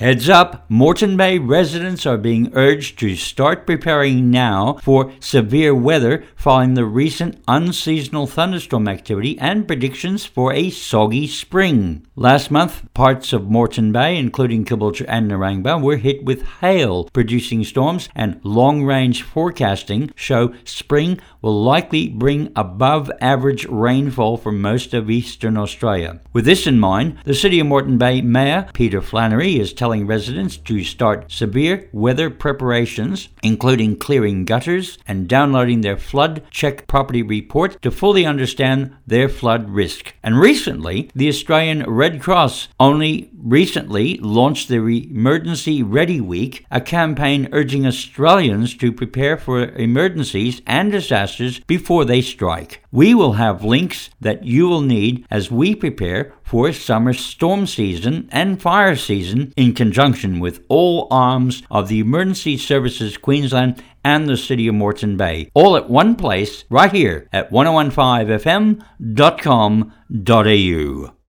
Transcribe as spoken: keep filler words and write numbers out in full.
Heads up, Moreton Bay residents are being urged to start preparing now for severe weather following the recent unseasonal thunderstorm activity and predictions for a soggy spring. Last month, parts of Moreton Bay, including Caboolture and Narangba, were hit with hail-producing storms, and long-range forecasting show spring will likely bring above-average rainfall for most of eastern Australia. With this in mind, the City of Moreton Bay Mayor Peter Flannery is telling residents to start severe weather preparations, including clearing gutters and downloading their flood check property report to fully understand their flood risk. And recently, the Australian Red Cross only recently launched their Emergency Ready Week, a campaign urging Australians to prepare for emergencies and disasters before they strike. We will have links that you will need as we prepare for summer storm season and fire season in conjunction with all arms of the Emergency Services Queensland and the City of Moreton Bay, all at one place right here at ten fifteen f m dot com dot a u.